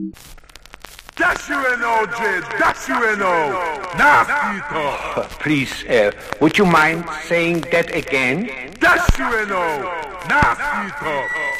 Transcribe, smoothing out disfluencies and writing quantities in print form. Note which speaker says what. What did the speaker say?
Speaker 1: Dash you in, OJ! Dash you in, nasty talk!
Speaker 2: Please, would you mind saying that again?
Speaker 1: Dash you in, nasty talk!